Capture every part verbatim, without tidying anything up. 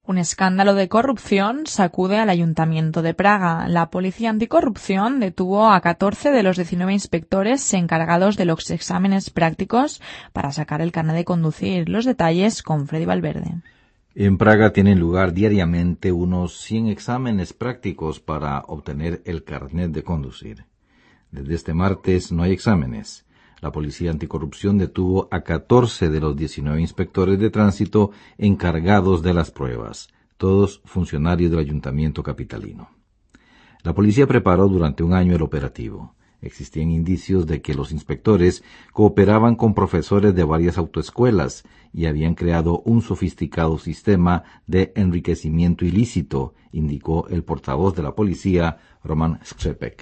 Un escándalo de corrupción sacude al Ayuntamiento de Praga. La Policía Anticorrupción detuvo a catorce de los diecinueve inspectores encargados de los exámenes prácticos para sacar el carnet de conducir. Los detalles con Freddy Valverde. En Praga tienen lugar diariamente unos cien exámenes prácticos para obtener el carnet de conducir. Desde este martes no hay exámenes. La Policía Anticorrupción detuvo a catorce de los diecinueve inspectores de tránsito encargados de las pruebas, todos funcionarios del Ayuntamiento capitalino. La policía preparó durante un año el operativo. Existían indicios de que los inspectores cooperaban con profesores de varias autoescuelas y habían creado un sofisticado sistema de enriquecimiento ilícito, indicó el portavoz de la policía, Roman Skřepek.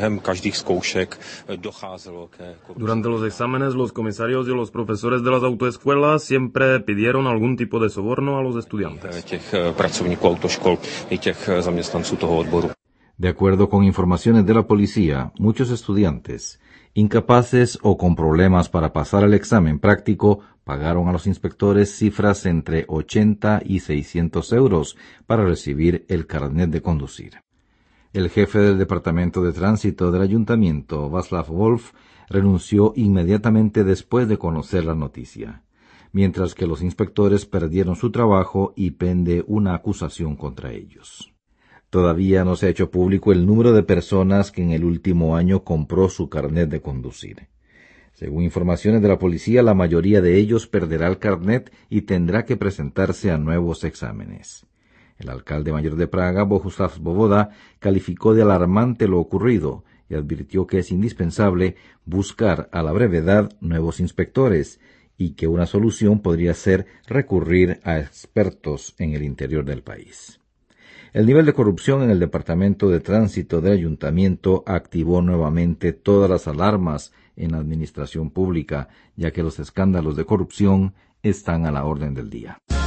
Durante los exámenes, los comisarios y los profesores de las autoescuelas siempre pidieron algún tipo de soborno a los estudiantes. De acuerdo con informaciones de la policía, muchos estudiantes, incapaces o con problemas para pasar el examen práctico, pagaron a los inspectores cifras entre ochenta y seiscientos euros para recibir el carnet de conducir. El jefe del Departamento de Tránsito del Ayuntamiento, Václav Wolf, renunció inmediatamente después de conocer la noticia, mientras que los inspectores perdieron su trabajo y pende una acusación contra ellos. Todavía no se ha hecho público el número de personas que en el último año compró su carnet de conducir. Según informaciones de la policía, la mayoría de ellos perderá el carnet y tendrá que presentarse a nuevos exámenes. El alcalde mayor de Praga, Bohuslav Svoboda, calificó de alarmante lo ocurrido y advirtió que es indispensable buscar a la brevedad nuevos inspectores y que una solución podría ser recurrir a expertos en el interior del país. El nivel de corrupción en el Departamento de Tránsito del Ayuntamiento activó nuevamente todas las alarmas en la administración pública, ya que los escándalos de corrupción están a la orden del día.